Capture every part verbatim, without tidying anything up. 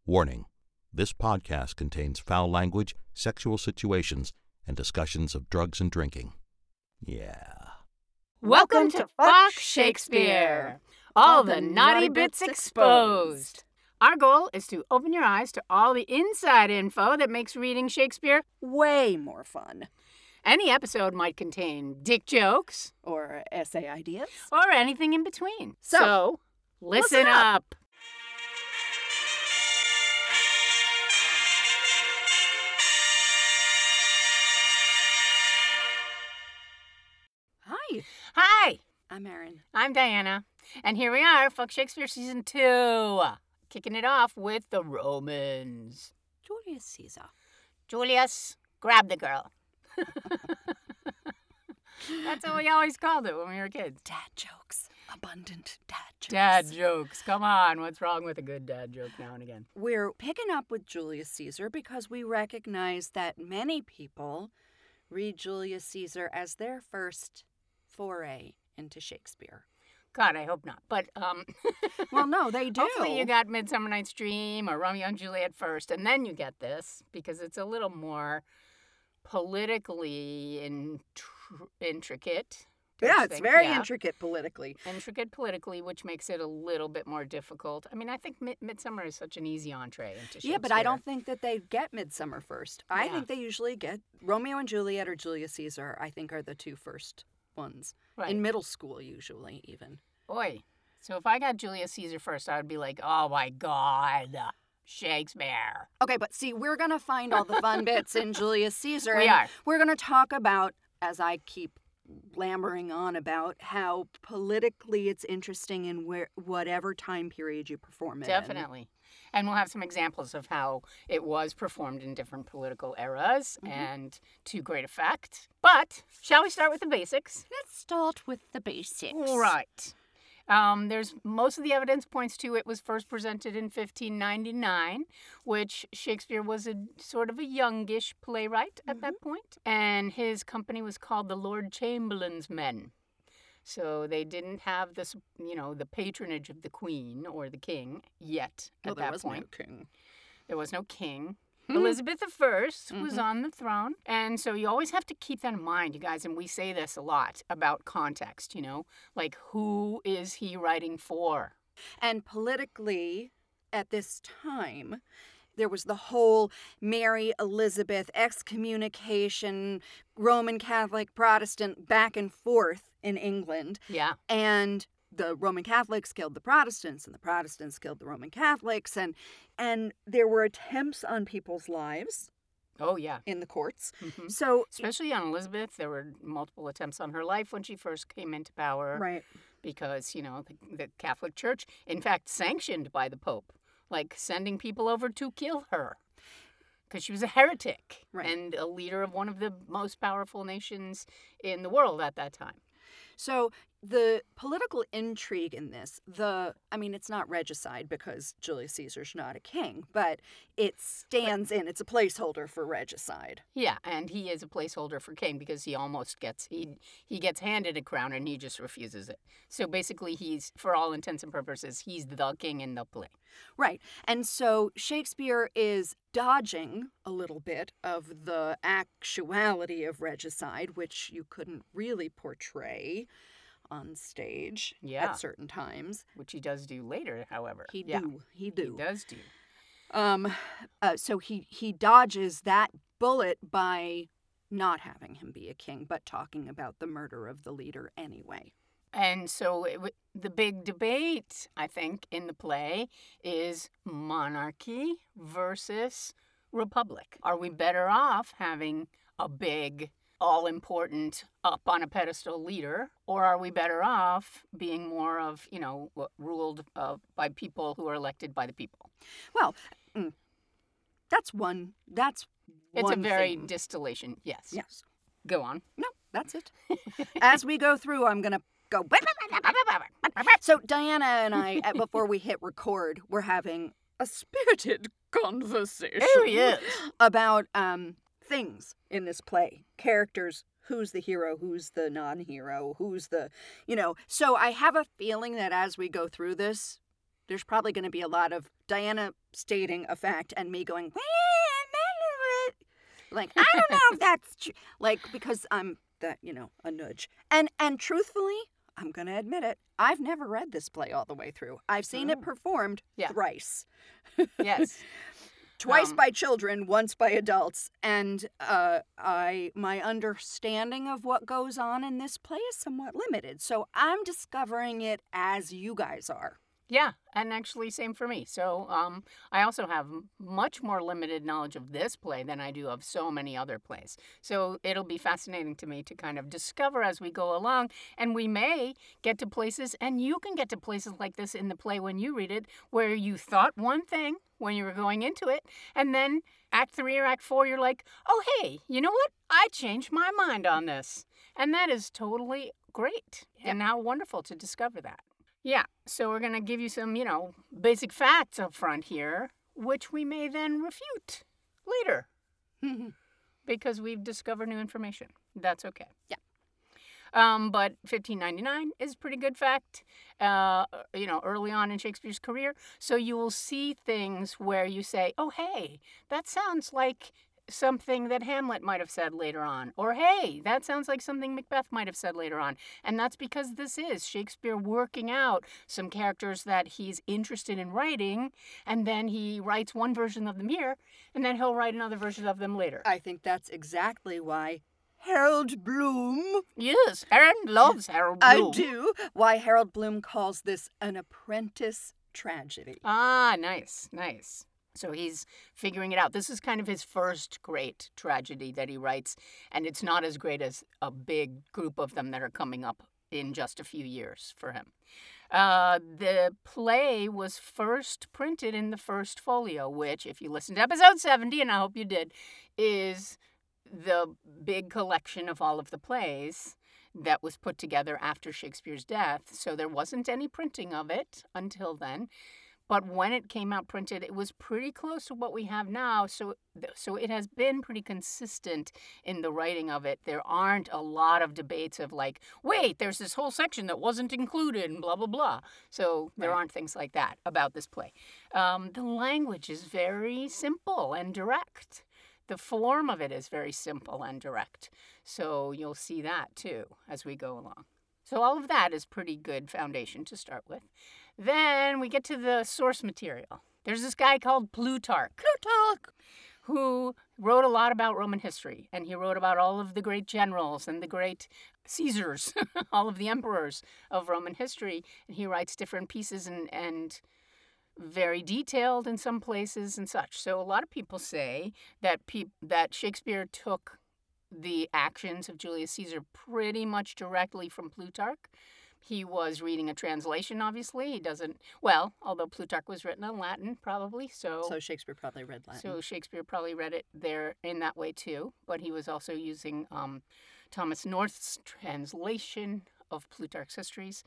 Warning: this podcast contains foul language, sexual situations, and discussions of drugs and drinking. Yeah. Welcome to Fuck Shakespeare! All the naughty bits exposed. Our goal is to open your eyes to all the inside info that makes reading Shakespeare way more fun. Any episode might contain dick jokes, or essay ideas, or anything in between. So, so listen, listen up. up. Hi, Hi, I'm Erin. I'm Diana, and here we are, Fuck Shakespeare Season two, kicking it off with the Romans. Julius Caesar. Julius, grab the girl. That's what we always called it when we were kids. Dad jokes. Abundant dad jokes. Dad jokes. Come on, what's wrong with a good dad joke now and again? We're picking up with Julius Caesar because we recognize that many people read Julius Caesar as their first foray into Shakespeare. God, I hope not. But, um... well, no, they do. Hopefully you got Midsummer Night's Dream or Romeo and Juliet first, and then you get this, because it's a little more politically intr- intricate. Yeah, it's think. very yeah. intricate politically. Intricate politically, which makes it a little bit more difficult. I mean, I think Mid- Midsummer is such an easy entree into Shakespeare. Yeah, but I don't think that they get Midsummer first. I Yeah. think they usually get Romeo and Juliet or Julius Caesar, I think, are the two first ones. Right. In middle school, usually, even. Oi. So if I got Julius Caesar first, I would be like, oh my God, Shakespeare. Okay, but see, we're going to find all the fun bits in Julius Caesar. We and are. We're going to talk about, as I keep blambering on about, how politically it's interesting in where, whatever time period you perform it in. Definitely. And we'll have some examples of how it was performed in different political eras Mhm. and to great effect. But shall we start with the basics? Let's start with the basics. All right. Um, there's most of the evidence points to it was first presented in fifteen ninety-nine, which Shakespeare was a sort of a youngish playwright at that point, and his company was called the Lord Chamberlain's Men. So they didn't have this, you know, the patronage of the Queen or the King yet at Well, there that was point. no king. There was no king. Hmm. Elizabeth the First was Mhm. on the throne. And so you always have to keep that in mind, you guys. And we say this a lot about context, you know, like who is he writing for? And politically, at this time, there was the whole Mary Elizabeth excommunication, Roman Catholic, Protestant back and forth in England. Yeah. And the Roman Catholics killed the Protestants, and the Protestants killed the Roman Catholics, and and there were attempts on people's lives Oh, yeah. in the courts. hmm So, Especially on Elizabeth, there were multiple attempts on her life when she first came into power. right. Because, you know, the, the Catholic Church, in fact, sanctioned by the Pope, like sending people over to kill her. Because she was a heretic Right. and a leader of one of the most powerful nations in the world at that time. So the political intrigue in this, the I mean, it's not regicide because Julius Caesar's not a king, but it stands in. It's a placeholder for regicide. Yeah, and he is a placeholder for king because he almost gets he he gets handed a crown and he just refuses it. So basically, he's for all intents and purposes, he's the king in the play. Right. And so Shakespeare is dodging a little bit of the actuality of regicide, which you couldn't really portray on stage Yeah. at certain times. Which he does do later, however. He yeah, do. He He do. does do. Um, uh, so he, he dodges that bullet by not having him be a king, but talking about the murder of the leader anyway. And so it, w- the big debate, I think, in the play is monarchy versus republic. Are we better off having a big, all-important, up on a pedestal leader, or are we better off being more of, you know, w- ruled uh, by people who are elected by the people? Well, mm, that's one. That's It's one a very thing. distillation, yes. Yes. Go on. No, that's it. As we go through, I'm gonna go. So Diana and I, uh, before we hit record, we're having a spirited conversation Oh, yes. about um things in this play, characters. Who's the hero? Who's the non-hero? Who's the, you know? So I have a feeling that as we go through this, there's probably going to be a lot of Diana stating a fact and me going, like, I don't know if that's true. Like, because I'm that, you know, a nudge. And and truthfully, I'm going to admit it, I've never read this play all the way through. I've seen Oh. it performed Yeah. thrice. Yes. Twice Um, by children, once by adults. And uh, I my understanding of what goes on in this play is somewhat limited. So I'm discovering it as you guys are. Yeah, and actually, same for me. So um, I also have m- much more limited knowledge of this play than I do of so many other plays. So it'll be fascinating to me to kind of discover as we go along. And we may get to places, and you can get to places like this in the play when you read it, where you thought one thing when you were going into it, and then Act Three or Act Four, you're like, oh, hey, you know what? I changed my mind on this. And that is totally great. And how wonderful to discover that. Yeah, so we're going to give you some, you know, basic facts up front here, which we may then refute later because we've discovered new information. That's okay. Yeah. Um, but fifteen ninety-nine is a pretty good fact, uh, you know, early on in Shakespeare's career. So you will see things where you say, oh, hey, that sounds like something that Hamlet might have said later on. Or, hey, that sounds like something Macbeth might have said later on. And that's because this is Shakespeare working out some characters that he's interested in writing, and then he writes one version of them here, and then he'll write another version of them later. I think that's exactly why Harold Bloom, Yes, Aaron loves Harold I Bloom. do, why Harold Bloom calls this an apprentice tragedy. Ah, nice, nice. So he's figuring it out. This is kind of his first great tragedy that he writes, and it's not as great as a big group of them that are coming up in just a few years for him. Uh, the play was first printed in the first folio, which, if you listen to episode seventy, and I hope you did, is the big collection of all of the plays that was put together after Shakespeare's death. So there wasn't any printing of it until then. But when it came out printed, it was pretty close to what we have now. So, so it has been pretty consistent in the writing of it. There aren't a lot of debates of like, wait, there's this whole section that wasn't included and blah, blah, blah. So there Right. aren't things like that about this play. Um, the language is very simple and direct. The form of it is very simple and direct. So you'll see that too as we go along. So all of that is pretty good foundation to start with. Then we get to the source material. There's this guy called Plutarch, Plutarch! who wrote a lot about Roman history, and he wrote about all of the great generals and the great Caesars, all of the emperors of Roman history. And he writes different pieces and, and very detailed in some places and such. So a lot of people say that pe- that Shakespeare took the actions of Julius Caesar pretty much directly from Plutarch. He was reading a translation, obviously. He doesn't, well, although Plutarch was written in Latin, probably, so... So Shakespeare probably read Latin. So Shakespeare probably read it there in that way, too. But he was also using um, Thomas North's translation of Plutarch's histories.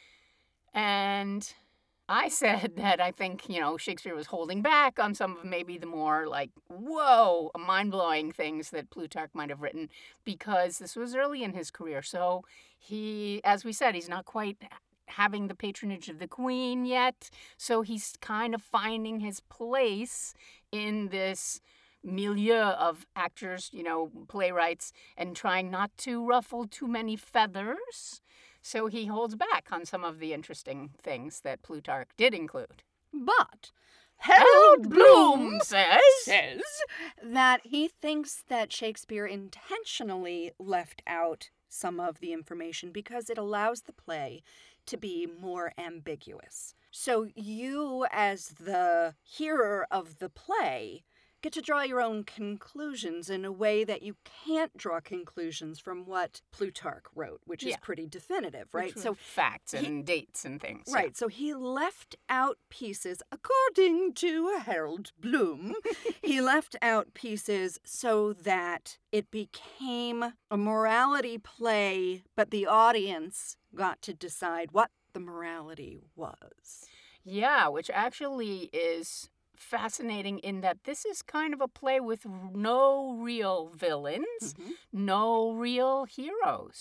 And I said that I think, you know, Shakespeare was holding back on some of maybe the more, like, whoa, mind-blowing things that Plutarch might have written because this was early in his career. So he, as we said, he's not quite having the patronage of the Queen yet. So he's kind of finding his place in this milieu of actors, you know, playwrights, and trying not to ruffle too many feathers. So he holds back on some of the interesting things that Plutarch did include. But Harold Bloom says, says that he thinks that Shakespeare intentionally left out some of the information because it allows the play to be more ambiguous. So you, as the hearer of the play, get to draw your own conclusions in a way that you can't draw conclusions from what Plutarch wrote, which Yeah. is pretty definitive, right? Which were So facts and he- dates and things. yeah. Right, so he left out pieces, according to Harold Bloom, he left out pieces so that it became a morality play, but the audience got to decide what the morality was. Yeah, which actually is fascinating in that this is kind of a play with no real villains, Mhm. no real heroes.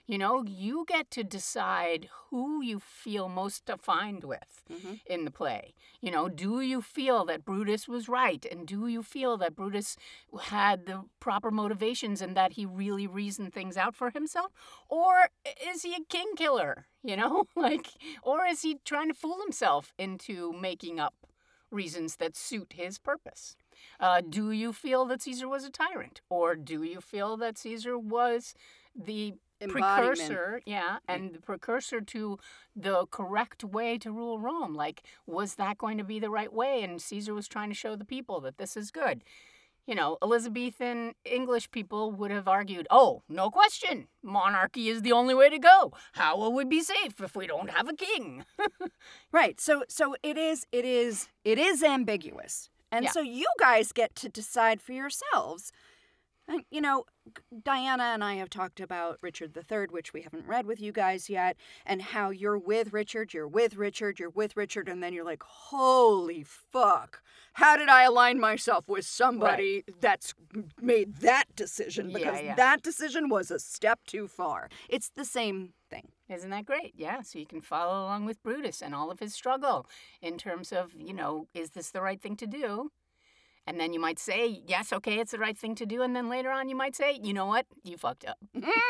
You know, you get to decide who you feel most defined with Mm-hmm. in the play. You know, do you feel that Brutus was right? And do you feel that Brutus had the proper motivations and that he really reasoned things out for himself? Or is he a king killer? You know, like, or is he trying to fool himself into making up reasons that suit his purpose? Uh, do you feel that Caesar was a tyrant? Or do you feel that Caesar was the Embodiment. precursor, yeah, and the precursor to the correct way to rule Rome? Like, was that going to be the right way? And Caesar was trying to show the people that this is good. You know, Elizabethan English people would have argued, oh, no question, monarchy is the only way to go. How will we be safe if we don't have a king? Right. So so it is it is it is ambiguous. And Yeah. so you guys get to decide for yourselves. And, you know, Diana and I have talked about Richard the Third, which we haven't read with you guys yet, and how you're with Richard, you're with Richard, you're with Richard, and then you're like, holy fuck, how did I align myself with somebody that's made that decision? Yeah, Because yeah. that decision was a step too far. It's the same thing. Isn't that great? Yeah, so you can follow along with Brutus and all of his struggle in terms of, you know, is this the right thing to do? And then you might say, yes, okay, it's the right thing to do. And then later on you might say, you know what? You fucked up.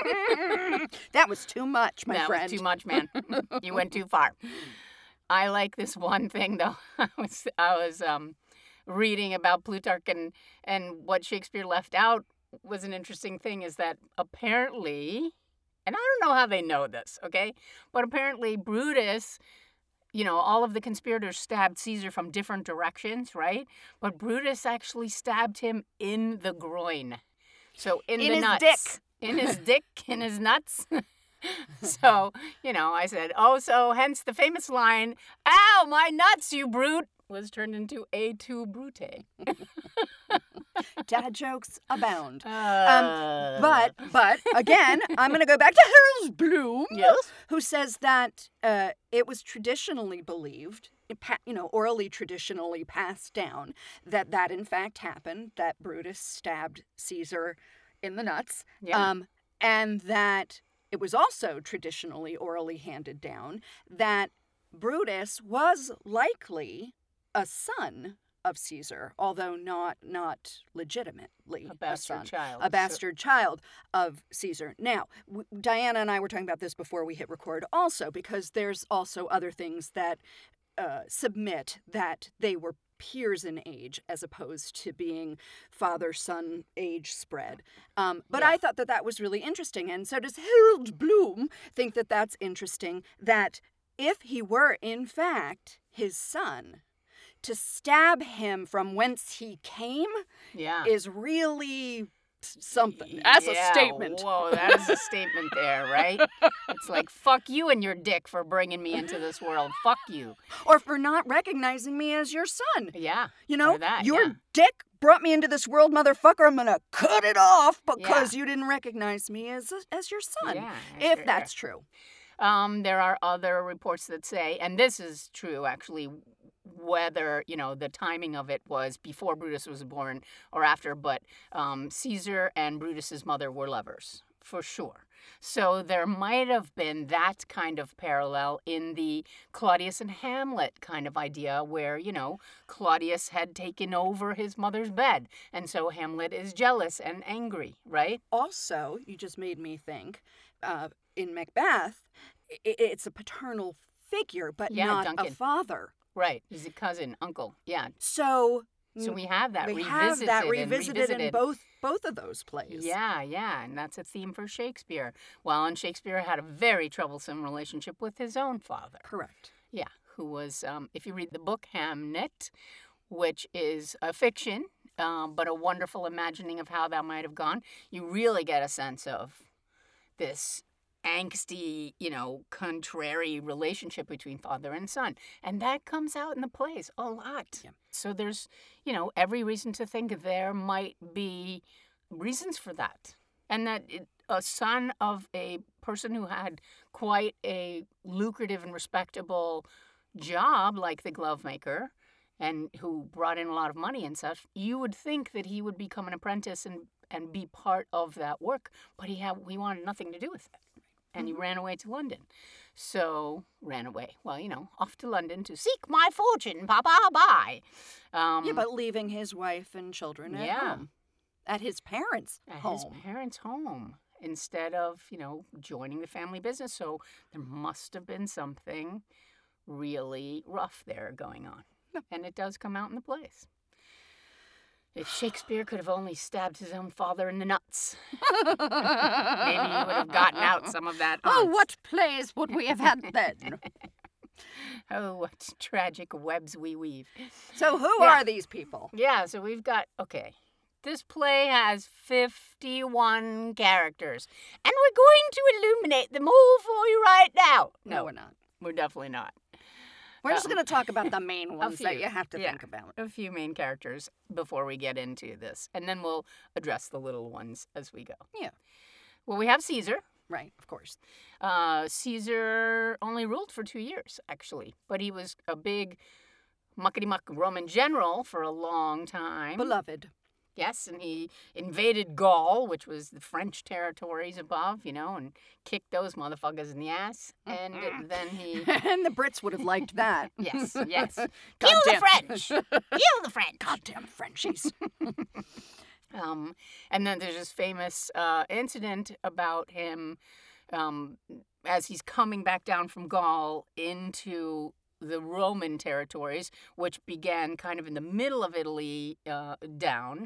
That was too much, my that friend. was too much, man. You went too far. I like this one thing, though. I was, I was um, reading about Plutarch, and, and what Shakespeare left out was an interesting thing, is that apparently, and I don't know how they know this, okay? But apparently Brutus, you know, all of the conspirators stabbed Caesar from different directions, right? But Brutus actually stabbed him in the groin. So in, In the his nuts. dick. In his dick, in his nuts. So, you know, I said, oh, so hence the famous line, ow, my nuts, you brute, was turned into a tu brute. Dad jokes abound. Uh, But, but again, I'm going to go back to Harold Bloom, yes? who says that uh, it was traditionally believed, pa- you know, orally traditionally passed down, that that in fact happened, that Brutus stabbed Caesar in the nuts, Yeah. um, and that it was also traditionally orally handed down that Brutus was likely a son of Caesar, although not not legitimately A bastard son, child. a bastard child of Caesar. Now, w- Diana and I were talking about this before we hit record also, because there's also other things that uh, submit that they were peers in age as opposed to being father-son age spread. Um, but Yeah. I thought that that was really interesting, and so does Harold Bloom think that that's interesting, that if he were in fact his son, to stab him from whence he came Yeah. is really something. That's Yeah, a statement. Whoa, that is a statement there, right? It's like, fuck you and your dick for bringing me into this world. Fuck you. Or for not recognizing me as your son. Yeah. You know, or that, your yeah. dick brought me into this world, motherfucker. I'm gonna cut it off because you didn't recognize me as as your son. Yeah, if sure. that's true. Um, there are other reports that say, and this is true actually, whether, you know, the timing of it was before Brutus was born or after, but um, Caesar and Brutus's mother were lovers, for sure. So there might have been that kind of parallel in the Claudius and Hamlet kind of idea where, you know, Claudius had taken over his mother's bed, and so Hamlet is jealous and angry, right? Also, you just made me think, uh, in Macbeth, i- it's a paternal figure, but Yeah, not a Duncan. father. Right, he's a cousin, uncle, yeah. So, So we have that we revisited have that and revisited, in revisited. both both of those plays. Yeah, yeah, and that's a theme for Shakespeare. Well, and Shakespeare had a very troublesome relationship with his own father. Correct. Yeah, who was, um, if you read the book Hamnet, which is a fiction, um, but a wonderful imagining of how that might have gone, you really get a sense of this angsty, you know, contrary relationship between father and son. And that comes out in the plays a lot. Yeah. So there's, you know, every reason to think there might be reasons for that. And that it, a son of a person who had quite a lucrative and respectable job like the glove maker and who brought in a lot of money and such, you would think that he would become an apprentice and, and be part of that work, but he had he wanted nothing to do with it. and he ran away to London. So, ran away. Well, you know, off to London to seek my fortune, Papa, bye. Um, Yeah, but leaving his wife and children at Yeah. home. At his parents' at home. his parents' home instead of, you know, joining the family business. So, there must have been something really rough there going on. And it does come out in the plays. If Shakespeare could have only stabbed his own father in the nuts, maybe he would have gotten out some of that. Oh, angst. what plays would we have had then? Oh, what tragic webs we weave. So who Yeah. are these people? Yeah, so we've got, okay, this play has fifty-one characters, and we're going to illuminate them all for you right now. No, we're not. we're definitely not. We're just Um, going to talk about the main ones that few, you have to yeah. think about. A few main characters before we get into this, and then we'll address the little ones as we go. Yeah. Well, we have Caesar. Right, of course. Uh, Caesar only ruled for two years, actually, but he was a big muckety-muck Roman general for a long time. Beloved. Yes, and he invaded Gaul, which was the French territories above, you know, and kicked those motherfuckers in the ass. And then he... And the Brits would have liked that. Yes, yes. Kill the Goddamn- French! Kill the French! Goddamn Frenchies. Um, and then there's this famous uh, incident about him um, as he's coming back down from Gaul into the Roman territories, which began kind of in the middle of Italy uh, down.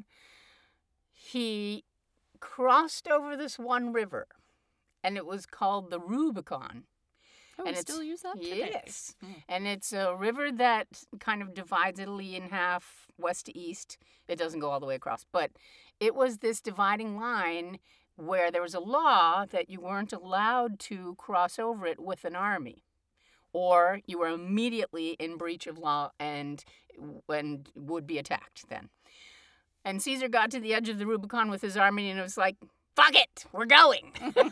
He crossed over this one river, and it was called the Rubicon. Oh, And we it's- still use that today? Yes. Mm. And it's a river that kind of divides Italy in half, west to east. It doesn't go all the way across. But it was this dividing line where there was a law that you weren't allowed to cross over it with an army, or you were immediately in breach of law and, and would be attacked then. And Caesar got to the edge of the Rubicon with his army, and it was like, fuck it, we're going.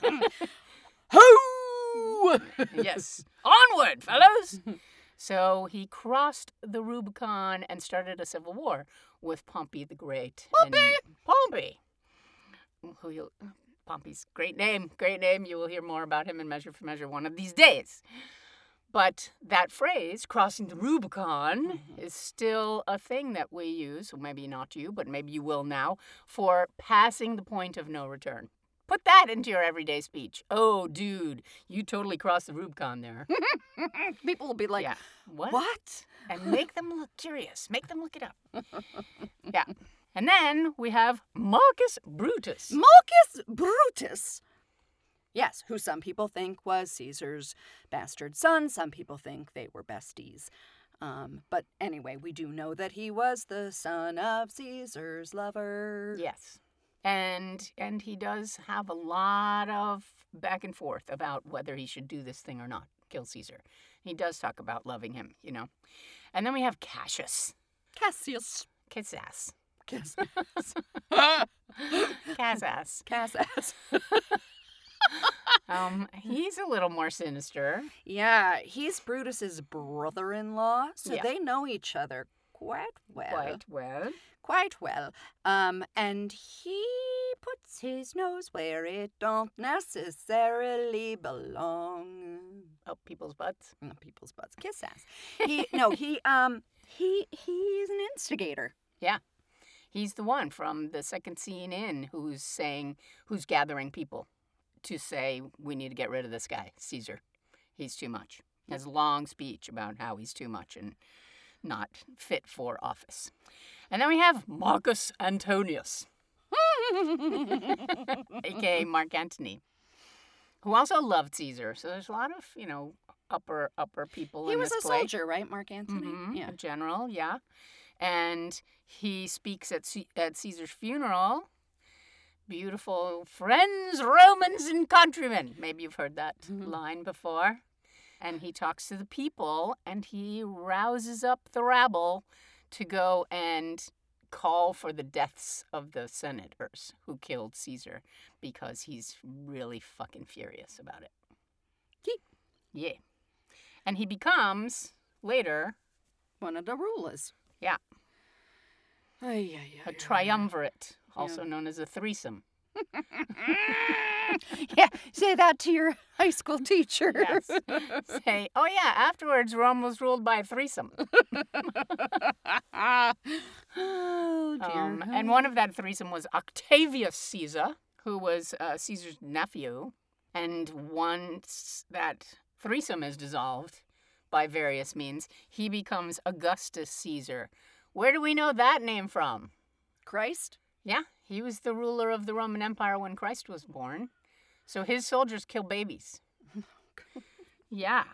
Ho! Yes. Onward, fellows! So he crossed the Rubicon and started a civil war with Pompey the Great. Pompey! And Pompey! Who you'll, Pompey's great name, great name. You will hear more about him in Measure for Measure one of these days. But that phrase, crossing the Rubicon, Mm-hmm. is still a thing that we use, well, maybe not you, but maybe you will now, for passing the point of no return. Put that into your everyday speech. Oh, dude, you totally crossed the Rubicon there. People will be like, yeah. What? what? And make them look curious. Make them look it up. Yeah. And then we have Marcus Brutus. Marcus Brutus. Yes, who some people think was Caesar's bastard son. Some people think they were besties. Um, but anyway, we do know that he was the son of Caesar's lover. Yes. And and he does have a lot of back and forth about whether he should do this thing or not, kill Caesar. He does talk about loving him, you know. And then we have Cassius. Cassius. Kiss ass. Cass. Cass ass. Cassius. Um, he's a little more sinister. Yeah, he's Brutus's brother-in-law, so Yeah. they know each other quite well. Quite well. Quite well. Um, and he puts his nose where it don't necessarily belong. Oh, people's butts. Mm, people's butts. Kiss ass. He no, he um he he's an instigator. Yeah. He's the one from the second scene in who's saying, who's gathering people to say, we need to get rid of this guy, Caesar. He's too much. He has a long speech about how he's too much and not fit for office. And then we have Marcus Antonius, a k a. Mark Antony, who also loved Caesar. So there's a lot of, you know, upper, upper people He in was this a play. soldier, right, Mark Antony? Mhm, Yeah. a general, yeah. And he speaks at C- at Caesar's funeral. Beautiful friends, Romans, and countrymen. Maybe you've heard that Mhm. line before. And he talks to the people, and he rouses up the rabble to go and call for the deaths of the senators who killed Caesar, because he's really fucking furious about it. Yee. Yeah. And he becomes, later, One of the rulers. Yeah. Ay, ay, ay, a ay, triumvirate, also Yeah. known as a threesome. Yeah, say that to your high school teacher. Yes. Say, oh yeah, afterwards Rome was ruled by a threesome. Oh, dear. Um, and one of that threesome was Octavius Caesar, who was uh, Caesar's nephew. And once that threesome is dissolved by various means, he becomes Augustus Caesar. Where do we know that name from? Christ? Yeah, he was the ruler of the Roman Empire when Christ was born. So his soldiers kill babies. Yeah.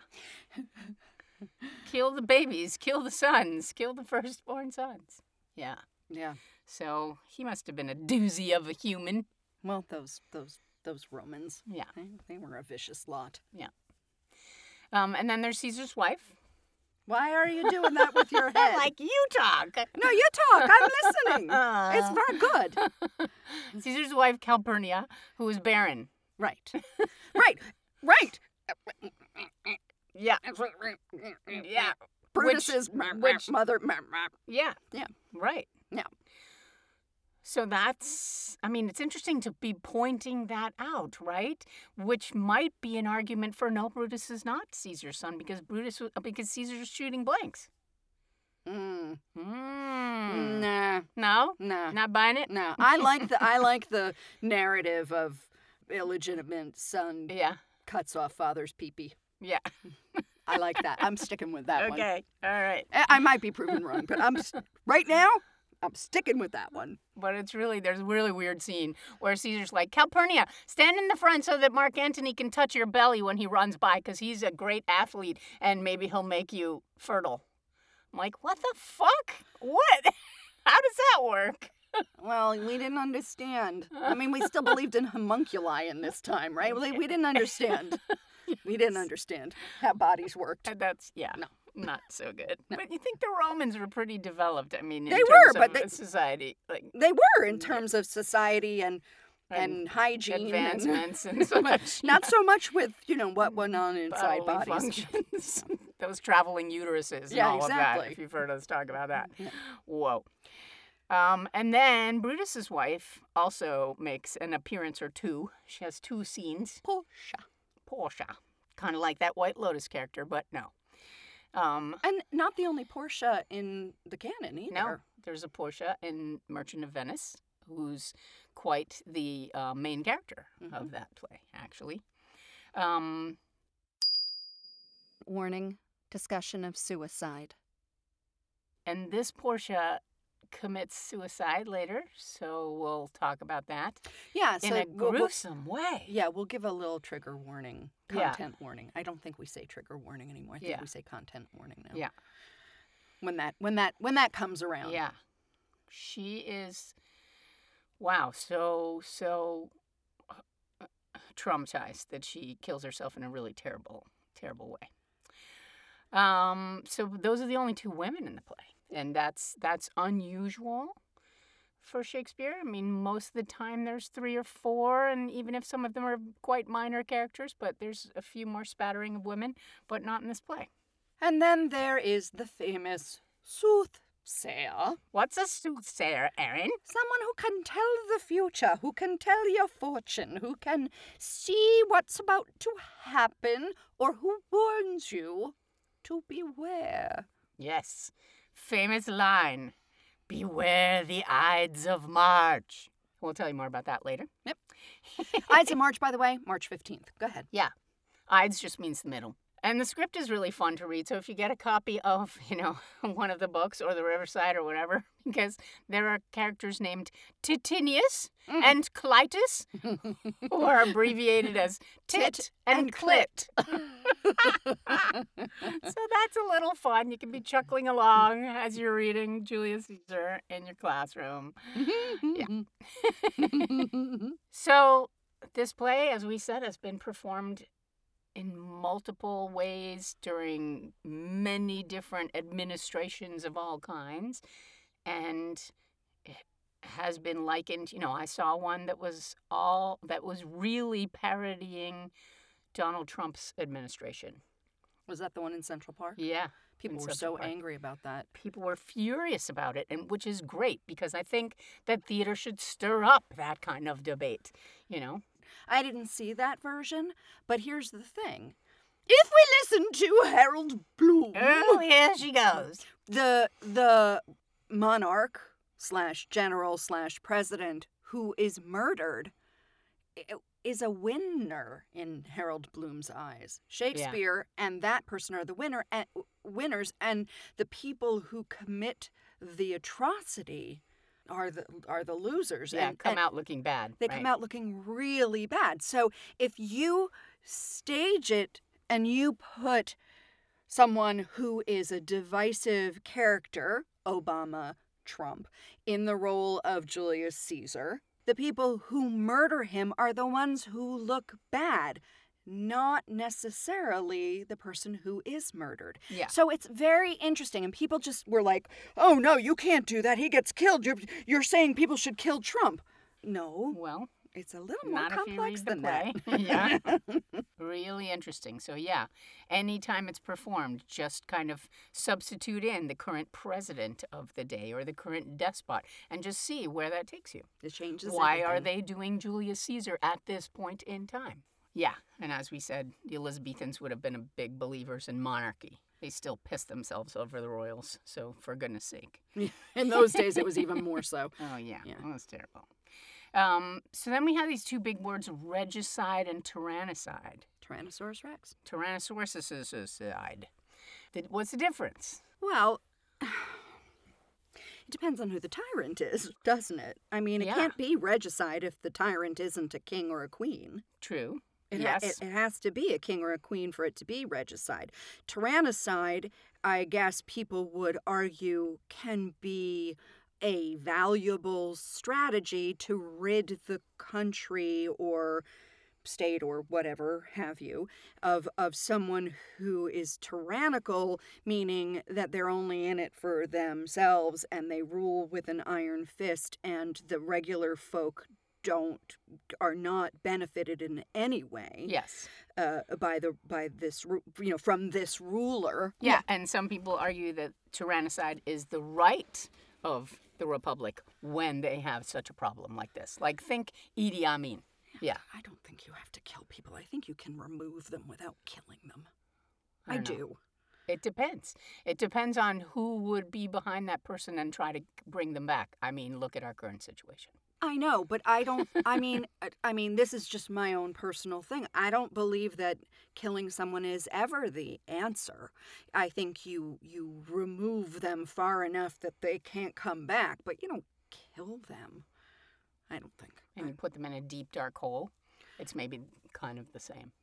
Kill the babies, kill the sons, kill the firstborn sons. Yeah. Yeah. So he must have been a doozy of a human. Well, those those those Romans. Yeah. They, they were a vicious lot. Yeah. Um, and then there's Caesar's wife. Why are you doing that with your head? Like you talk. No, you talk. I'm listening. It's very good. Caesar's wife, Calpurnia, who was barren. Right. Right. Right. Yeah. Yeah. Brutus's Which- which- mother. Yeah. Yeah. Right. Yeah. So that's, I mean, it's interesting to be pointing that out, right? Which might be an argument for no, Brutus is not Caesar's son because Brutus, was, because Caesar was shooting blanks. Mm. Mm. Nah. No? Nah. Not buying it? No. I like the I like the narrative of illegitimate son Yeah. cuts off father's pee-pee. Yeah. I like that. I'm sticking with that one. Okay. All right. I I might be proven wrong, but I'm s- right now. I'm sticking with that one. But it's really, there's a really weird scene where Caesar's like, Calpurnia, stand in the front so that Mark Antony can touch your belly when he runs by because he's a great athlete and maybe he'll make you fertile. I'm like, what the fuck? What? How does that work? Well, we didn't understand. I mean, we still believed in homunculi in this time, right? We, we didn't understand. We didn't understand how bodies worked. And that's, yeah, No. not so good. But you think the Romans were pretty developed, I mean, in They terms were, of but they- society, like They were in terms of society and and hygiene, advancements and and so much. not so much with you know what went on inside bodily bodies. functions. Those traveling uteruses and Yeah, all of exactly. that, if you've heard us talk about that. Yeah. Whoa. Um, and then Brutus's wife also makes an appearance or two. She has two scenes. Portia. Portia. Kind of like that White Lotus character, but no. Um, And not the only Portia in the canon either. no, there's a Portia in Merchant of Venice, who's quite the uh, main character Mhm. of that play, actually. Um, Warning: discussion of suicide. and this Portia commits suicide later, so we'll talk about that Yeah, in so a we'll- we'll- gruesome way. yeah, we'll give a little trigger warning, Yeah. content warning. I don't think we say trigger warning anymore. I think Yeah. we say content warning now. Yeah. When that when that when that comes around. Yeah. She is, wow, so, so uh, traumatized that she kills herself in a really terrible, terrible way. Um, so those are the only two women in the play. And that's that's unusual for Shakespeare. I mean, most of the time there's three or four, and even if some of them are quite minor characters, but there's a few more spattering of women, but not in this play. And then there is the famous soothsayer. What's a soothsayer, Erin? Someone who can tell the future, who can tell your fortune, who can see what's about to happen, or who warns you to beware. Yes. Famous line. Beware the Ides of March. We'll tell you more about that later. Yep. Ides of March, by the way, March fifteenth. Go ahead. Yeah. Ides just means the middle. And the script is really fun to read. So if you get a copy of, you know, one of the books or the Riverside or whatever, because there are characters named Titinius Mm. and Clytus, who are abbreviated as Tit, Tit and, and Clit. So that's a little fun. You can be chuckling along as you're reading Julius Caesar in your classroom. Yeah. So this play, as we said, has been performed in multiple ways during many different administrations of all kinds, and it has been likened, you know, I saw one that was all that was really parodying Donald Trump's administration. Was that the one in Central Park? Yeah. People in were such a so part. angry about that. People were furious about it, and which is great because I think that theater should stir up that kind of debate, you know? I didn't see that version, but here's the thing. If we listen to Harold Bloom, Oh, here she goes. the the monarch slash general slash president who is murdered i- is a winner in Harold Bloom's eyes. Shakespeare and that person are the winner and winners, and the people who commit the atrocity are the are the losers. Yeah, and, come and out looking bad. they right? come out looking really bad. So if you stage it and you put someone who is a divisive character, Obama, Trump, in the role of Julius Caesar, the people who murder him are the ones who look bad, not necessarily the person who is murdered. Yeah. So it's very interesting, and people just were like, "Oh no, you can't do that. He gets killed. You're you're saying people should kill Trump." No, Well, it's a little more not if you complex read the than play. that. Yeah. Really interesting. So, yeah, anytime it's performed, just kind of substitute in the current president of the day or the current despot and just see where that takes you. It changes. Why are everything. they doing Julius Caesar at this point in time? Yeah, and as we said, the Elizabethans would have been a big believers in monarchy. They still pissed themselves over the royals, so for goodness sake. In those days, it was even more so. Oh, yeah, Yeah. that was terrible. Um, so then we have these two big words, regicide and tyrannicide. Tyrannosaurus Rex. Tyrannosaurusicide. The- What's the difference? Well, it depends on who the tyrant is, doesn't it? I mean, it Yeah. can't be regicide if the tyrant isn't a king or a queen. True. It, ha- yes. it, it has to be a king or a queen for it to be regicide. Tyrannicide, I guess people would argue, can be a valuable strategy to rid the country or state or whatever have you of of someone who is tyrannical, meaning that they're only in it for themselves and they rule with an iron fist, and the regular folk don't are not benefited in any way yes. uh, by the by this ru- you know from this ruler. Yeah, and some people argue that tyrannicide is the right of the republic when they have such a problem like this. Like, think Idi Amin. Yeah. I don't think you have to kill people. I think you can remove them without killing them. I I, don't know. do. It depends. It depends on who would be behind that person and try to bring them back. I mean, look at our current situation. I know, but I don't. I mean, I- I mean, this is just my own personal thing. I don't believe that killing someone is ever the answer. I think you you remove them far enough that they can't come back, but you don't kill them. I don't think. And you put them in a deep, dark hole. It's maybe kind of the same.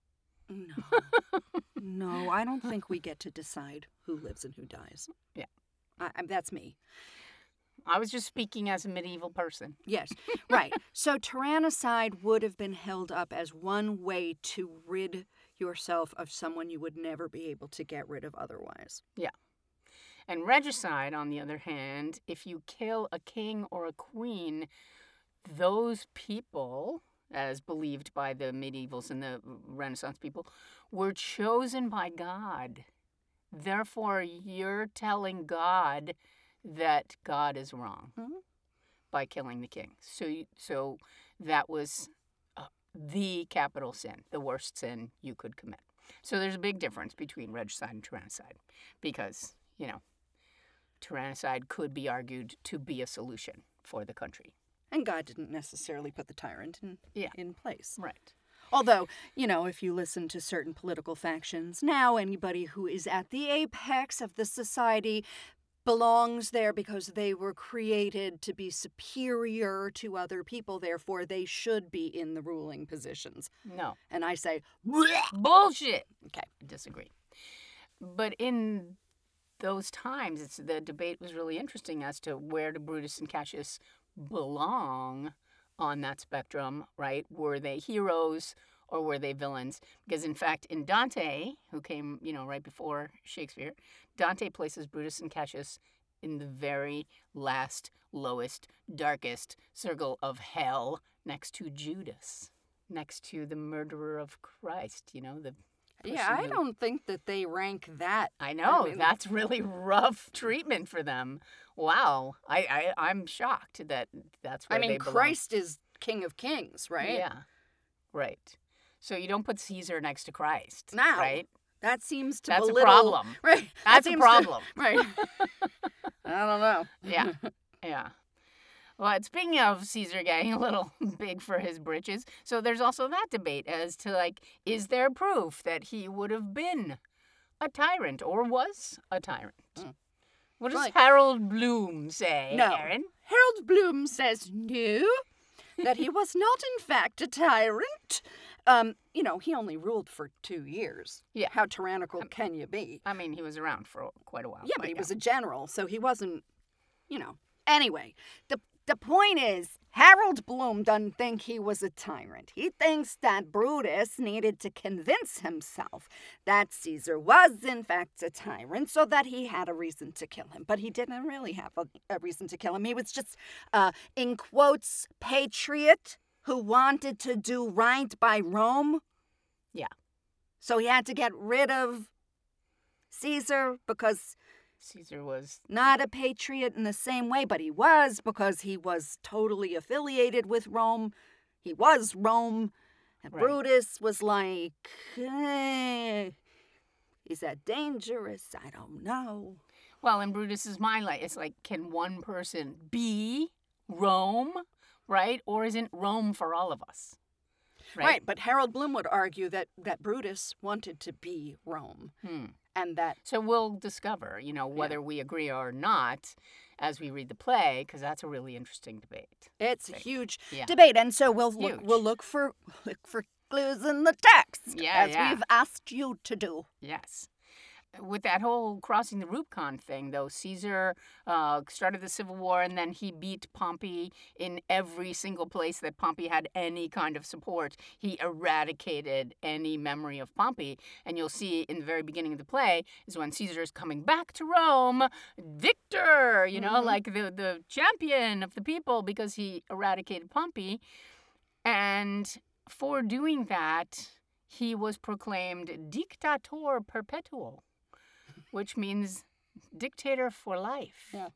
No, no, I don't think we get to decide who lives and who dies. Yeah. I, I, that's me. I was just speaking as a medieval person. Yes, right. So tyrannicide would have been held up as one way to rid yourself of someone you would never be able to get rid of otherwise. And regicide, on the other hand, if you kill a king or a queen, those people, as believed by the medievals and the Renaissance people, were chosen by God. Therefore, you're telling God that God is wrong Mhm. by killing the king. So, you- so that was uh, the capital sin, the worst sin you could commit. So there's a big difference between regicide and tyrannicide because, you know, tyrannicide could be argued to be a solution for the country. And God didn't necessarily put the tyrant in, Yeah. in place. Right. Although, you know, if you listen to certain political factions now, anybody who is at the apex of the society belongs there because they were created to be superior to other people. Therefore, they should be in the ruling positions. No. And I say, "Bleh." Bullshit. Okay. I disagree. But in those times, it's, the debate was really interesting as to where do Brutus and Cassius belong on that spectrum, right? Were they heroes or were they villains? Because in fact, in Dante, who came, you know, right before Shakespeare, Dante places Brutus and Cassius in the very last, lowest, darkest circle of hell next to Judas, next to the murderer of Christ, you know, the Yeah, I who- don't think that they rank that. I know, mean- that's really rough treatment for them. Wow. I, I, I'm shocked that that's where I they mean, belong. Christ is King of Kings, right? Yeah, right. So you don't put Caesar next to Christ, No. right? That seems to That's a belittle. problem. Right. That That's a seems to- problem. right. I don't know. Yeah, yeah. Well, and speaking of Caesar getting a little big for his britches, so there's also that debate as to, like, is there proof that he would have been a tyrant or was a tyrant? Mm. What does Right. Harold Bloom say, No. Aaron? Harold Bloom says no, that he was not in fact a tyrant. Um, you know, he only ruled for two years. Yeah. How tyrannical can you be? I mean, he was around for quite a while. Yeah, but he was a general, so he wasn't, you know. Anyway, the the point is, Harold Bloom doesn't think he was a tyrant. He thinks that Brutus needed to convince himself that Caesar was, in fact, a tyrant, so that he had a reason to kill him. But he didn't really have a, a reason to kill him. He was just, uh, in quotes, patriot who wanted to do right by Rome. Yeah. So he had to get rid of Caesar because Caesar was, not a patriot in the same way, but he was because he was totally affiliated with Rome. He was Rome. And Right. Brutus was like, eh, is that dangerous? I don't know. well, in Brutus's mind, like, it's like, can one person be Rome, right? Or isn't Rome for all of us? Right, but Harold Bloom would argue that, that Brutus wanted to be Rome. Hmm. And that, So we'll discover, you know, whether we agree or not as we read the play, because that's a really interesting debate. it's a Think. huge Yeah. debate. And so we'll look, Huge. we'll look for look for clues in the text, Yeah, as yeah. we've asked you to do. Yes. With that whole crossing the Rubicon thing, though, Caesar uh, started the Civil War and then he beat Pompey in every single place that Pompey had any kind of support. He eradicated any memory of Pompey. And you'll see in the very beginning of the play is when Caesar is coming back to Rome, victor, you know, Mhm. like the, the champion of the people because he eradicated Pompey. And for doing that, he was proclaimed dictator perpetual, which means dictator for life. Yeah.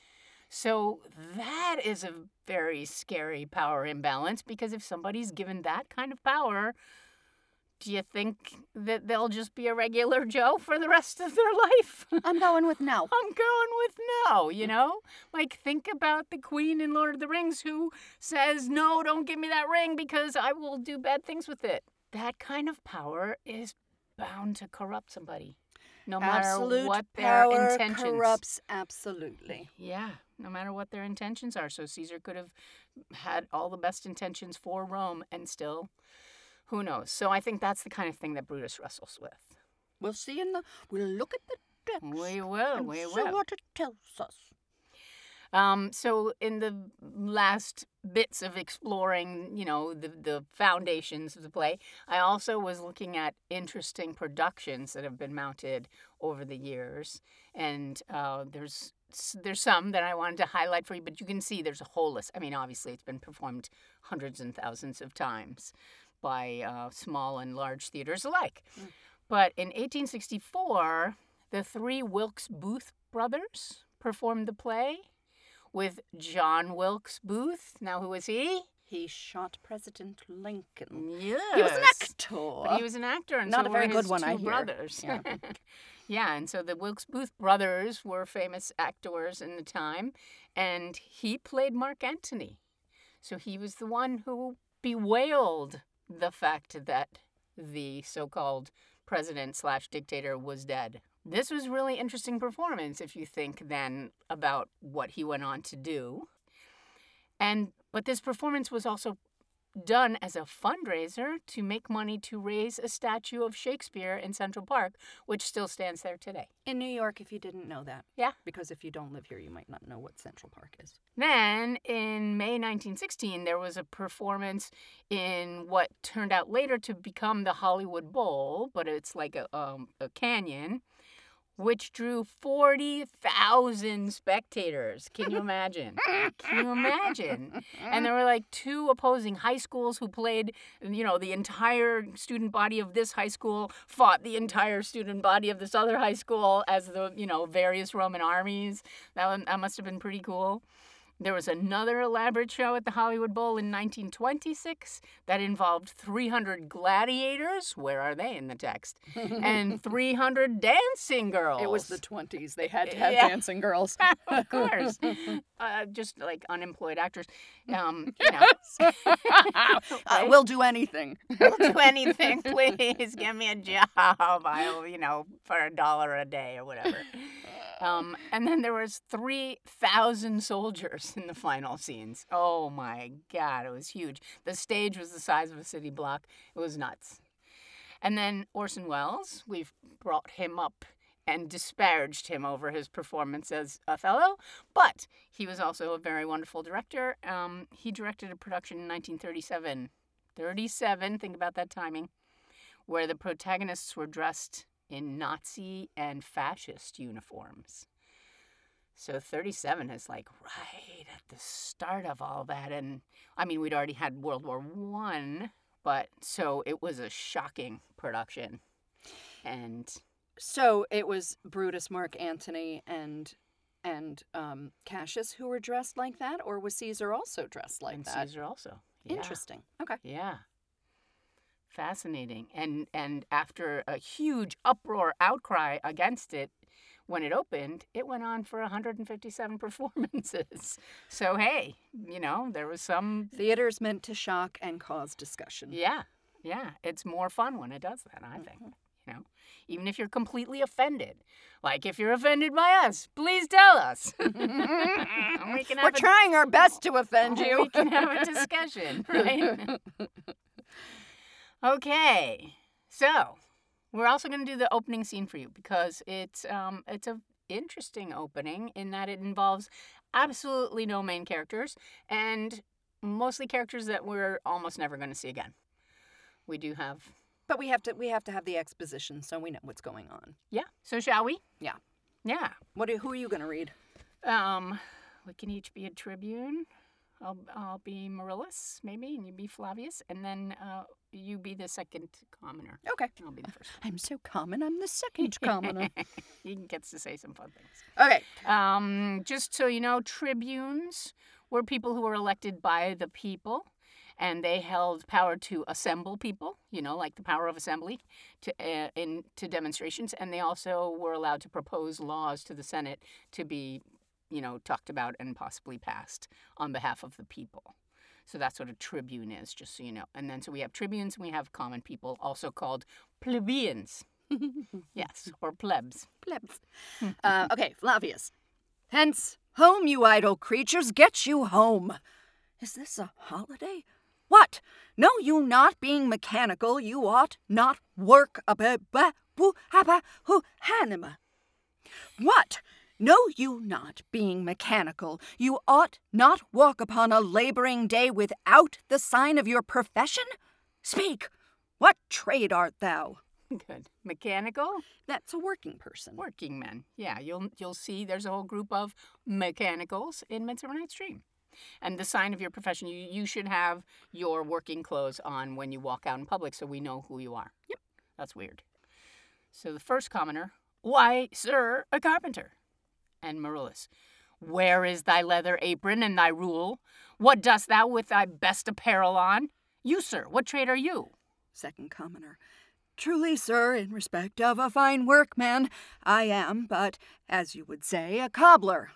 So that is a very scary power imbalance because if somebody's given that kind of power, do you think that they'll just be a regular Joe for the rest of their life? I'm going with no. I'm going with no, you know? Like, think about the queen in Lord of the Rings who says, no, don't give me that ring because I will do bad things with it. That kind of power is bound to corrupt somebody, no matter Absolute what their power intentions. corrupts absolutely. Yeah, no matter what their intentions are. So Caesar could have had all the best intentions for Rome and still, who knows? So I think that's the kind of thing that Brutus wrestles with. We'll see in the. We'll look at the text. We will, and we see will. what it tells us. Um, so in the last bits of exploring, you know, the, the foundations of the play, I also was looking at interesting productions that have been mounted over the years. And uh, there's there's some that I wanted to highlight for you, but you can see there's a whole list. I mean, obviously it's been performed hundreds and thousands of times by uh, small and large theaters alike. Mm. But in eighteen sixty-four, the three Wilkes Booth brothers performed the play with John Wilkes Booth. Now, who was he? He shot President Lincoln. Yes. He was an actor. But he was an actor, and Not so a very were good his one, two I hear. brothers. Yeah. Yeah, and so the Wilkes Booth brothers were famous actors in the time, and he played Mark Antony. So he was the one who bewailed the fact that the so-called president slash dictator was dead. This was really interesting performance if you think then about what he went on to do. And but this performance was also done as a fundraiser to make money to raise a statue of Shakespeare in Central Park, which still stands there today. In New York, if you didn't know that. Yeah. Because if you don't live here, you might not know what Central Park is. Then, in May nineteen sixteen, there was a performance in what turned out later to become the Hollywood Bowl, but it's like a, um, a canyon, which drew forty thousand spectators. Can you imagine? Can you imagine? And there were like two opposing high schools who played, you know, the entire student body of this high school fought the entire student body of this other high school as the, you know, various Roman armies. That, one, that must have been pretty cool. There was another elaborate show at the Hollywood Bowl in nineteen twenty-six that involved three hundred gladiators. Where are they in the text? And three hundred dancing girls. It was the twenties. They had to have Yeah. dancing girls. Of course. Uh, just like unemployed actors. Um, you know. uh, we'll do anything. We'll do anything, please. Give me a job. I'll, you know, for a dollar a day or whatever. Um, and then there was three thousand soldiers in the final scenes. Oh, my God. It was huge. The stage was the size of a city block. It was nuts. And then Orson Welles, we've brought him up and disparaged him over his performance as Othello, but he was also a very wonderful director. Um, he directed a production in nineteen thirty-seven. thirty-seven, think about that timing, where the protagonists were dressed in Nazi and fascist uniforms. So thirty-seven is like right at the start of all that. And I mean, we'd already had World War One, but so it was a shocking production. And So it was Brutus, Mark Antony, and and um, Cassius who were dressed like that, or was Caesar also dressed like and that? Caesar also. Yeah. Interesting. Okay. Yeah. Fascinating. And and after a huge uproar, outcry against it, when it opened, it went on for one hundred fifty-seven performances. So, hey, you know, there was some... Theater's meant to shock and cause discussion. Yeah, yeah. It's more fun when it does that, I think. Mm-hmm. You know, even if you're completely offended. Like, if you're offended by us, please tell us. we can have We're a, trying our best to offend you. We can have a discussion, right? Okay, so we're also going to do the opening scene for you because it's um it's a interesting opening in that it involves absolutely no main characters and mostly characters that we're almost never going to see again. We do have, But we have to we have to have the exposition so we know what's going on. yeah. So shall we? Yeah. Yeah. What? Do, who are you going to read? Um, we can each be a tribune. I'll I'll be Marillus, maybe, and you be Flavius, and then uh, you be the second commoner. Okay. I'll be the first. I'm so common. I'm the second commoner. He gets to say some fun things. Okay. Um, just so you know, tribunes were people who were elected by the people, and they held power to assemble people. You know, like the power of assembly, to uh, in to demonstrations, and they also were allowed to propose laws to the Senate to be, you know, talked about and possibly passed on behalf of the people. So that's what a tribune is, just so you know. And then so we have tribunes and we have common people, also called plebeians. Yes, or plebs. Plebs. uh, okay, Flavius. Hence, home, you idle creatures, get you home. Is this a holiday? What? Know you not, being mechanical, you ought not work a be ba bu haba hu hanima. What? Know you not, being mechanical, you ought not walk upon a laboring day without the sign of your profession? Speak, what trade art thou? Good. Mechanical? That's a working person. Working men. Yeah, you'll you'll see there's a whole group of mechanicals in Midsummer Night's Dream. And the sign of your profession, you, you should have your working clothes on when you walk out in public so we know who you are. Yep. That's weird. So the first commoner, why, sir, a carpenter. And Marillus, where is thy leather apron and thy rule? What dost thou with thy best apparel on? You, sir, what trade are you? Second commoner. Truly, sir, in respect of a fine workman, I am but, as you would say, a cobbler.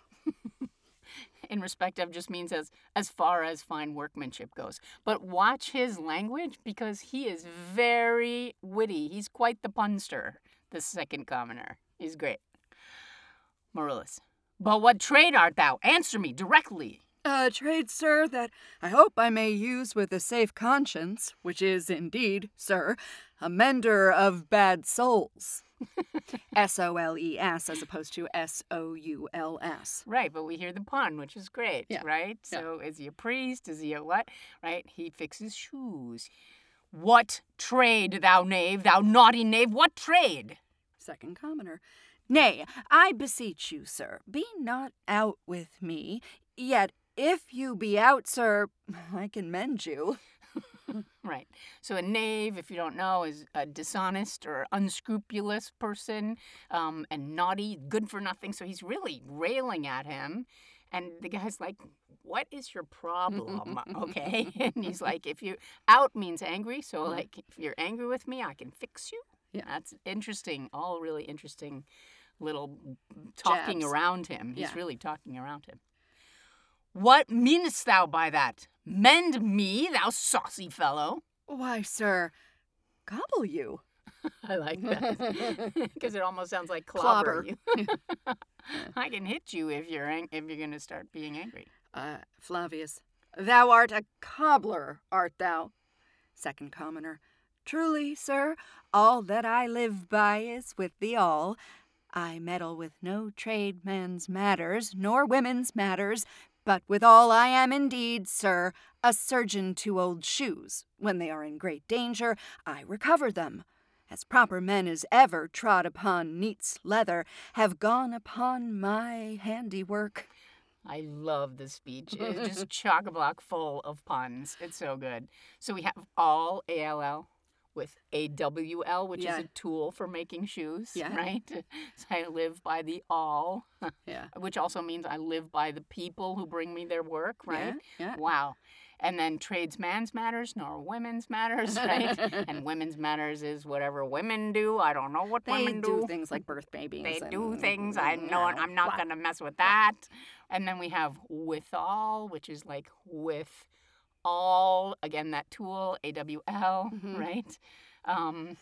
In respect of just means as, as far as fine workmanship goes. But watch his language because he is very witty. He's quite the punster, the second commoner. He's great. Marillus, but what trade art thou? Answer me directly. A trade, sir, that I hope I may use with a safe conscience, which is indeed, sir, a mender of bad souls. S O L E S as opposed to S O U L S. Right, but we hear the pun, which is great, Yeah. right? Yeah. So is he a priest? Is he a what? Right? He fixes shoes. What trade, thou knave, thou naughty knave, what trade? Second commoner. Nay, I beseech you, sir, be not out with me. Yet, if you be out, sir, I can mend you. Right. So a knave, if you don't know, is a dishonest or unscrupulous person, um, and naughty, good for nothing. So he's really railing at him. And the guy's like, what is your problem? Okay. And he's like, if you out means angry. So like, if you're angry with me, I can fix you. Yeah. That's interesting. All really interesting little talking Jabs. around him. He's Yeah. really talking around him. What meanest thou by that? Mend me, thou saucy fellow. Why, sir, gobble you. I like that because it almost sounds like clobber. Clobber. You. I can hit you if you're ang- if you're going to start being angry. Uh, Flavius, thou art a cobbler, art thou? Second commoner, truly, sir, all that I live by is with thee all. I meddle with no tradesman's matters, nor women's matters, but withal I am indeed, sir, a surgeon to old shoes. When they are in great danger, I recover them. As proper men as ever trod upon neat's leather have gone upon my handiwork. I love the speech. It's just chock-a-block full of puns. It's so good. So we have all A L L with A W L, which Yeah. is a tool for making shoes, Yeah. right? So I live by the all, Yeah. which also means I live by the people who bring me their work, right? Yeah. Wow. And then tradesman's matters nor women's matters, right? And women's matters is whatever women do. I don't know what They women do do. things like birth babies. They and, do things. I know it. I'm not Wow. going to mess with that. And then we have withal, which is like with all. Again, that tool, A W L, Mhm. right? Um,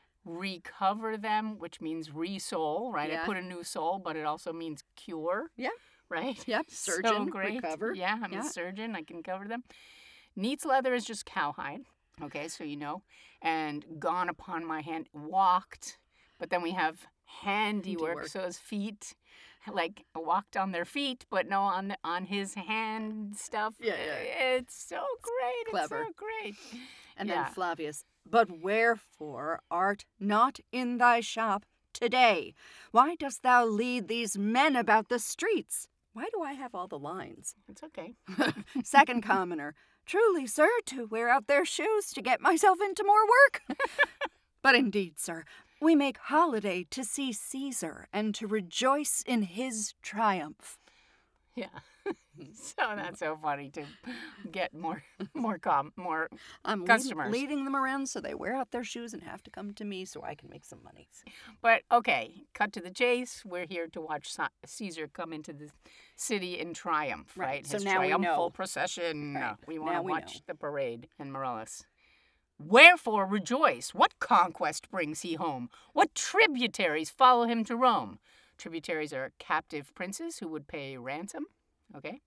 recover them, which means resole, right? Yeah. I put a new soul, but it also means cure. Yeah. Right? Yep, So surgeon, great. recover. Yeah, I'm Yeah. a surgeon. I can cover them. Neat's leather is just cowhide. Okay, so you know. And gone upon my hand, walked. But then we have handiwork, Handiwork. so his feet, like walked on their feet, but no on the, on his hand stuff. Yeah, yeah. It's so great. Clever. It's so great. And Yeah. then Flavius, but wherefore art not in thy shop today? Why dost thou lead these men about the streets? Why do I have all the lines? It's okay. Second commoner, truly, sir, to wear out their shoes to get myself into more work. But indeed, sir, we make holiday to see Caesar and to rejoice in his triumph. Yeah. So that's so funny to get more, more, com, more I'm lead- Customers. leading them around so they wear out their shoes and have to come to me so I can make some money. But okay, cut to the chase. We're here to watch Ca- Caesar come into the city in triumph, right? Right, so His now we triumphal know. procession. Right, We want to now we watch know. the parade in Morellis. Wherefore rejoice? What conquest brings he home? What tributaries follow him to Rome? Tributaries are captive princes who would pay ransom, okay?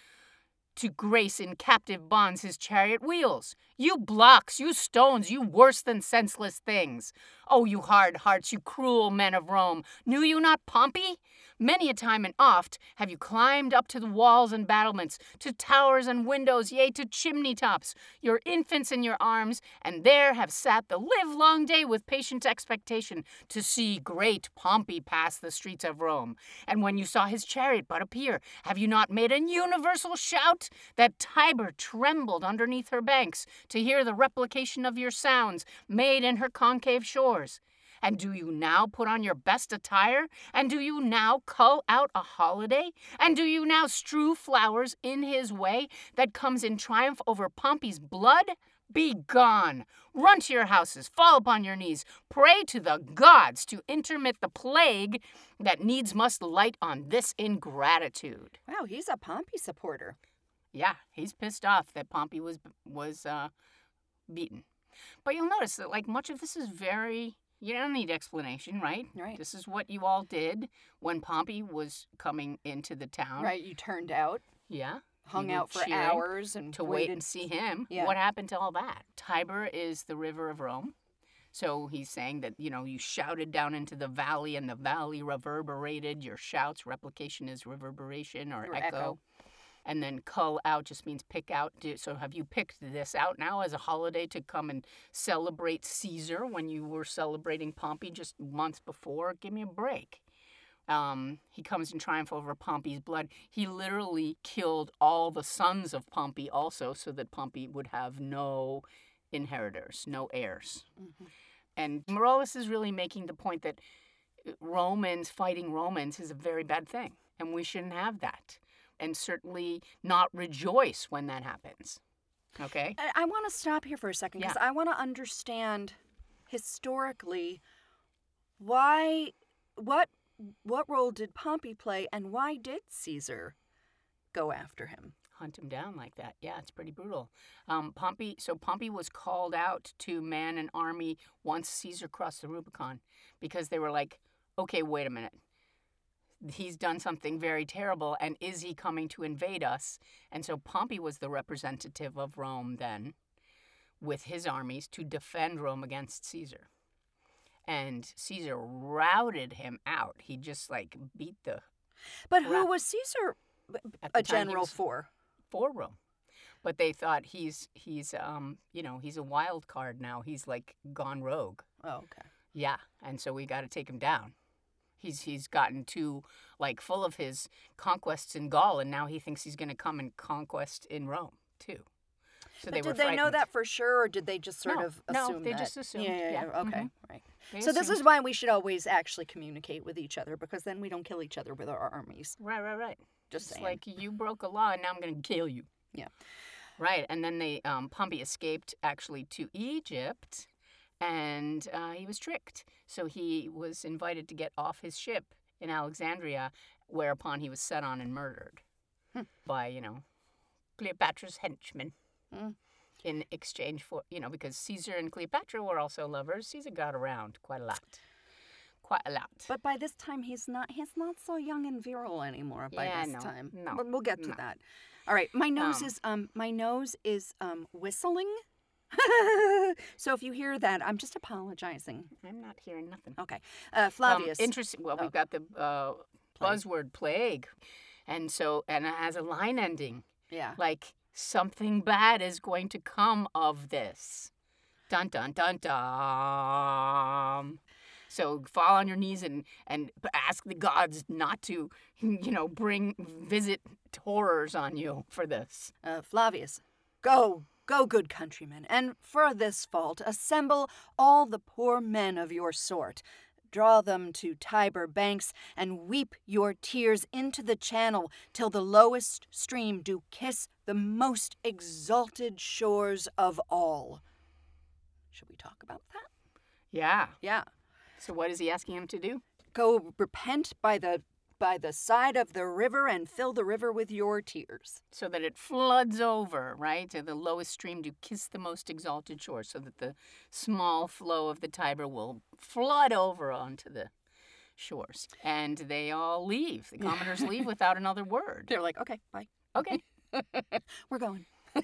To grace in captive bonds his chariot wheels. You blocks, you stones, you worse than senseless things. Oh, you hard hearts, you cruel men of Rome, knew you not Pompey? Many a time and oft have you climbed up to the walls and battlements, to towers and windows, yea, to chimney tops, your infants in your arms, and there have sat the livelong day with patient expectation to see great Pompey pass the streets of Rome. And when you saw his chariot but appear, have you not made an universal shout that Tiber trembled underneath her banks to hear the replication of your sounds made in her concave shores? And do you now put on your best attire? And do you now cull out a holiday? And do you now strew flowers in his way that comes in triumph over Pompey's blood? Be gone! Run to your houses, fall upon your knees, pray to the gods to intermit the plague that needs must light on this ingratitude. Wow, he's a Pompey supporter. Yeah, he's pissed off that Pompey was was uh, beaten. But you'll notice that like much of this is very, you don't need explanation, right? Right. This is what you all did when Pompey was coming into the town. Right, you turned out, Yeah. hung You were out for cheering hours and to wait waited. and see him. Yeah. What happened to all that? Tiber is the river of Rome. So he's saying that, you know, you shouted down into the valley and the valley reverberated. Your shouts, replication is reverberation or, Or echo. echo. And then cull out just means pick out. Do- So have you picked this out now as a holiday to come and celebrate Caesar when you were celebrating Pompey just months before? Give me a break. Um, he comes in triumph over Pompey's blood. He literally killed all the sons of Pompey also so that Pompey would have no inheritors, no heirs. Mm-hmm. And Merollus is really making the point that Romans fighting Romans is a very bad thing, and we shouldn't have that, and certainly not rejoice when that happens. Okay? I, I want to stop here for a second because Yeah. I want to understand historically why, what, what role did Pompey play, and why did Caesar go after him? Hunt him down like that. Yeah, it's pretty brutal. Um, Pompey. So Pompey was called out to man an army once Caesar crossed the Rubicon, because they were like, okay, wait a minute. He's done something very terrible, and is he coming to invade us? And so Pompey was the representative of Rome then, with his armies to defend Rome against Caesar. And Caesar routed him out. He just like beat the But who Right. was Caesar At the a time, he general was- for? for Rome. But they thought he's he's um you know he's a wild card now. He's like gone rogue. Oh, okay. Yeah, and so we got to take him down. He's he's gotten too like full of his conquests in Gaul, and now he thinks he's going to come and conquest in Rome too. So But they were did they know frightened. that for sure, or did they just sort No, of no, assume they that? just assumed, Yeah, yeah, yeah, yeah. Okay, mhm. right. They So this is assumed- why we should always actually communicate with each other, because then we don't kill each other with our armies. right, right, right. Just It's saying. like you broke a law, and now I'm going to kill you. Yeah. Right, and then they um, Pompey escaped actually to Egypt, and uh, he was tricked. So he was invited to get off his ship in Alexandria, whereupon he was set on and murdered Hmm. by, you know, Cleopatra's henchmen. Hmm. In exchange for, you know, because Caesar and Cleopatra were also lovers. Caesar got around quite a lot. Quite a lot. But by this time, he's not he's not so young and virile anymore. By Yeah, this no, time, no, But we'll get to no. that. All right, my nose Um, is um my nose is um whistling. So if you hear that, I'm just apologizing. I'm not hearing nothing. Okay, uh, Flavius. Um, interesting. Well, Oh. we've got the uh, Plague. buzzword plague, and so and it has a line ending yeah. like something bad is going to come of this. Dun dun dun dun. So fall on your knees and and ask the gods not to, you know, bring visit horrors on you for this. Uh, Flavius, go, go, good countrymen, and for this fault assemble all the poor men of your sort. Draw them to Tiber banks, and weep your tears into the channel, till the lowest stream do kiss the most exalted shores of all. Should we talk about that? Yeah. Yeah. So what is he asking him to do? Go repent by the by the side of the river and fill the river with your tears. So that it floods over, right? To the lowest stream to kiss the most exalted shore, so that the small flow of the Tiber will flood over onto the shores. And they all leave. The commoners leave without another word. They're like, okay, bye. Okay. We're going.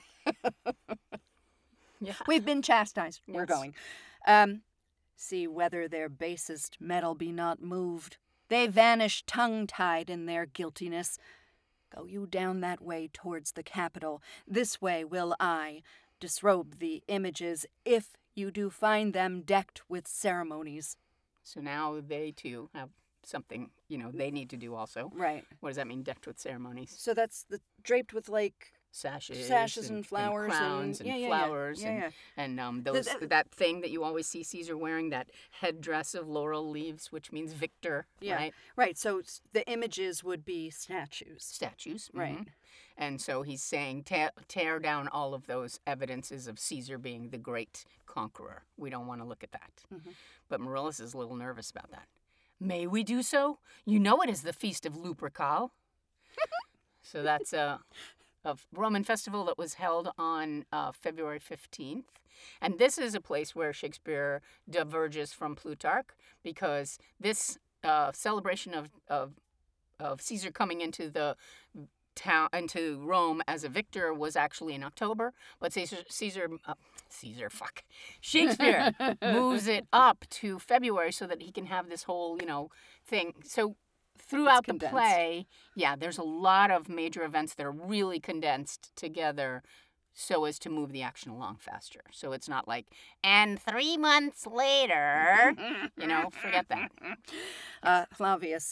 Yeah. We've been chastised. We're Yes. going. Um, see whether their basest metal be not moved. They vanish tongue-tied in their guiltiness. Go you down that way towards the capital. This way will I disrobe the images, if you do find them decked with ceremonies. So now they too have something, you know, they need to do also. Right. What does that mean, decked with ceremonies? So that's the draped with like Sashes, sashes and, flowers crowns and, and, yeah, yeah, yeah. flowers Yeah, and yeah. and um those the- that thing that you always see Caesar wearing, that headdress of laurel leaves, which means victor, Yeah. right? Right. So s- the images would be statues. Statues, Right. mhm. And so he's saying tear, tear down all of those evidences of Caesar being the great conqueror. We don't want to look at that. Mhm. But Merollus is a little nervous about that. May we do so? You know it is the feast of Lupercal. So that's a, a Roman festival that was held on uh, February fifteenth. And this is a place where Shakespeare diverges from Plutarch, because this uh, celebration of, of, of Caesar coming into the town, into Rome as a victor, was actually in October, but Caesar, Caesar, uh, Caesar, fuck, Shakespeare moves it up to February so that he can have this whole, you know, thing. So throughout the condensed. play, yeah, there's a lot of major events that are really condensed together so as to move the action along faster. So it's not like, and three months later, you know, forget that. Uh, Flavius,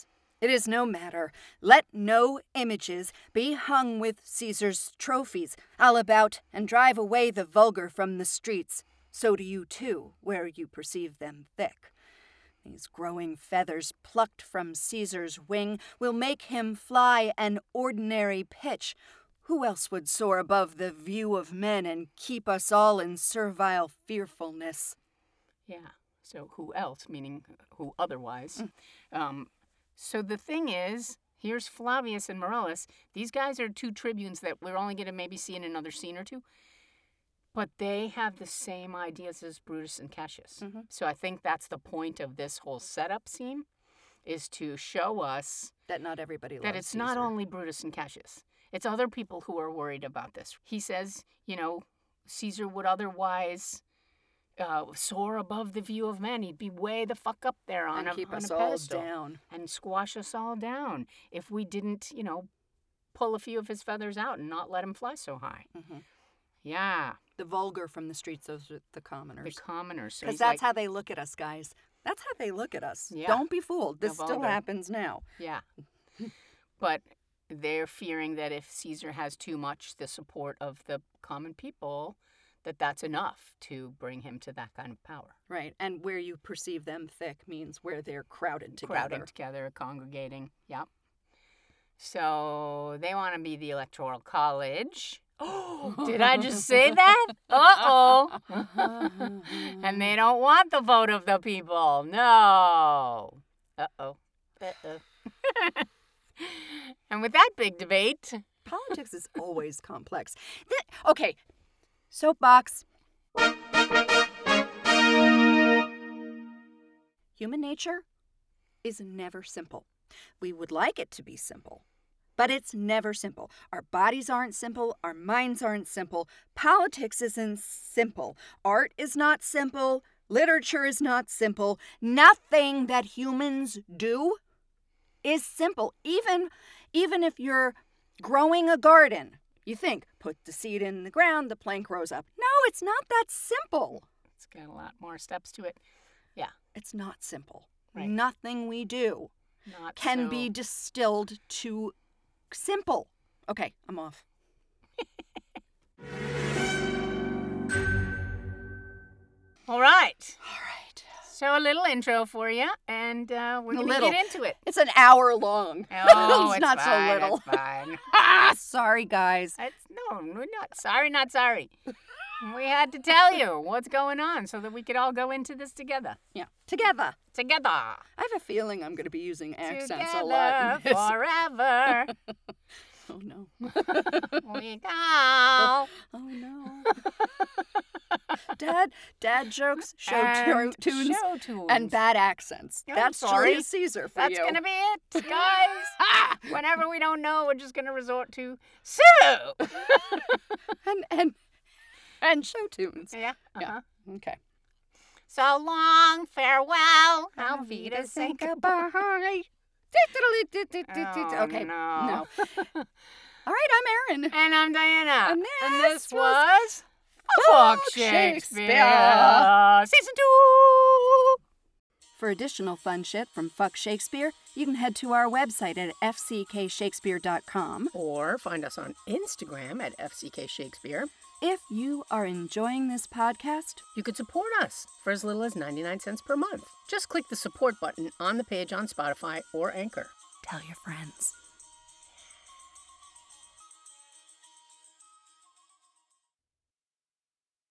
It is no matter. Let no images be hung with Caesar's trophies, all about, and drive away the vulgar from the streets. So do you too, where you perceive them thick. These growing feathers plucked from Caesar's wing will make him fly an ordinary pitch. Who else would soar above the view of men and keep us all in servile fearfulness? Yeah, so who else, meaning who otherwise. Mm. Um, so the thing is, here's Flavius and Marellus. These guys are two tribunes that we're only going to maybe see in another scene or two. But they have the same ideas as Brutus and Cassius. Mm-hmm. So I think that's the point of this whole setup scene, is to show us that not everybody loves that it's Caesar. Not only Brutus and Cassius. It's other people who are worried about this. He says, you know, Caesar would otherwise uh, soar above the view of men. He'd be way the fuck up there on and a, keep on us a all pedestal down. And squash us all down if we didn't, you know, pull a few of his feathers out and not let him fly so high. Mm-hmm. Yeah. The vulgar from the streets, those are the commoners. The commoners. Because so that's like, how they look at us, guys. That's how they look at us. Yeah. Don't be fooled. This The still vulgar. happens now. Yeah. But they're fearing that if Caesar has too much the support of the common people, that that's enough to bring him to that kind of power. Right. And where you perceive them thick means where they're crowded together. Crowding together, congregating. Yep. So they want to be the Electoral College. Oh, did I just say that? Uh-oh. And they don't want the vote of the people. No. Uh-oh. Uh-oh. And with that big debate... Politics is always complex. Th- okay, soapbox. Human nature is never simple. We would like it to be simple, but it's never simple. Our bodies aren't simple. Our minds aren't simple. Politics isn't simple. Art is not simple. Literature is not simple. Nothing that humans do is simple. Even, even if you're growing a garden, you think, put the seed in the ground, the plant grows up. No, it's not that simple. It's got a lot more steps to it. Yeah. It's not simple. Right. Nothing we do Not can so... be distilled to simple. Okay, I'm off. All right. All right. So a little intro for you, and uh, we're going to get into it. It's an hour long. Oh, it's, it's not fine, so little. It's fine. Ah, sorry, guys. It's, no, we're not sorry, not sorry. We had to tell you what's going on so that we could all go into this together. Yeah, together. Together. I have a feeling I'm going to be using accents together a lot. In this. Forever. Oh, no. We go. Oh, no. Dad, dad jokes, show and tu- tunes, show tunes. and bad accents. I'm That's sorry. Julius Caesar for That's you. That's going to be it, guys. Whenever we don't know, we're just going to resort to Sue. and, and, and show tunes. Yeah. Uh-huh. Yeah. Okay. So long, farewell. Auf Wiedersehen, goodbye. Oh, okay. No. no. All right, I'm Erin. And I'm Diana. And this, and this was was Fuck Shakespeare. Shakespeare. Season two. For additional fun shit from Fuck Shakespeare, you can head to our website at f c k shakespeare dot com. Or find us on Instagram at F C K Shakespeare. If you are enjoying this podcast, you could support us for as little as ninety-nine cents per month. Just click the support button on the page on Spotify or Anchor. Tell your friends.